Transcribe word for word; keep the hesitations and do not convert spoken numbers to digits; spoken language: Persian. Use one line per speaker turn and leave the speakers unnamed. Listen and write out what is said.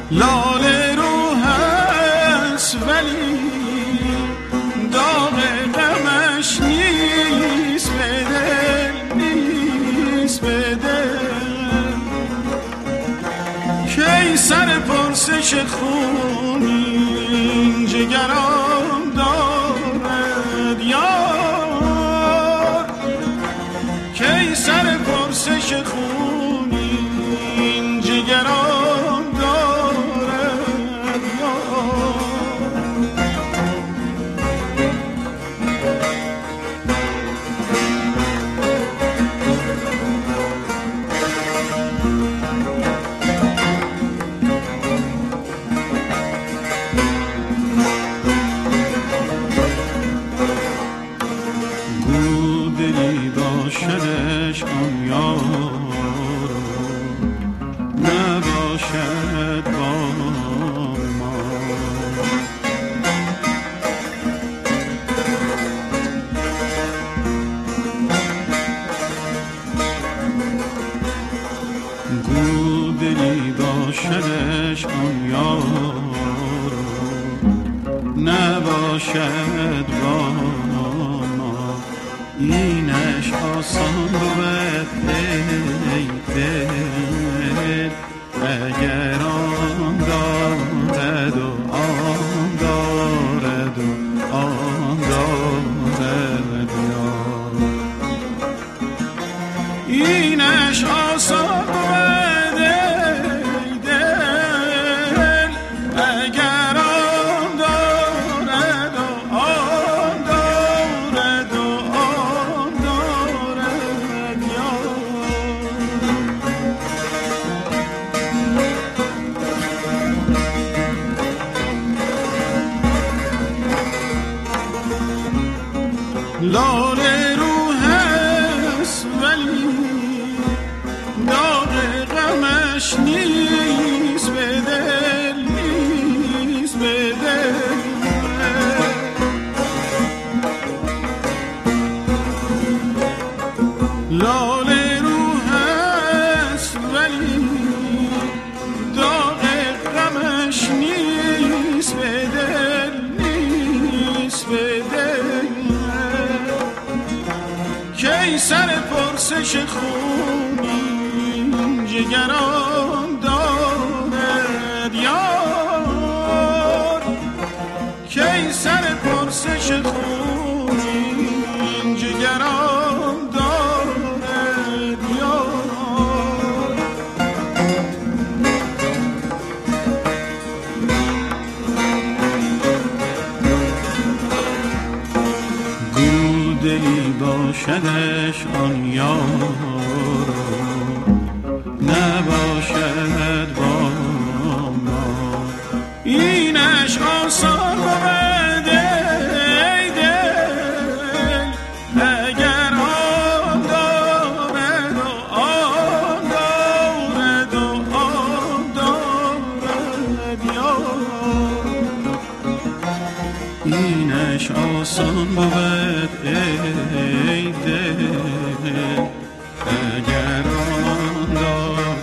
لاله رو هست ولی داغ غمش نیست به دل، نیست به دل. کی سر پرسش خونین جگران دارد یار، کی سر پرسش خونین جگران دارد یار. باشدش آن یار نباشد با ما، گو دلی باشدش آن یار نباشد با ما. اینش آسان بود ای دل اگر آن دارد و آن دارد و آن دارد یار. اینش آسان بود ای دل اگر آن دارد و آن دارد و آن دارد یار. لاله رو هست ولی داغ غمش نیست به دل، نیست به دل. لاله رو هست ولی داغ غمش نیست به دل، نیست به دل. کی سر پرسش خونین جگران دارد یار، کی سر پرسش خونین جگران دارد یار. گو دلی باشدش آن یار نباشد با ما. اینش آسان بود ای دل اگر آن دارد و آن دارد و آن دارد یار. اینش آسان بود ای دل اگر آن دارد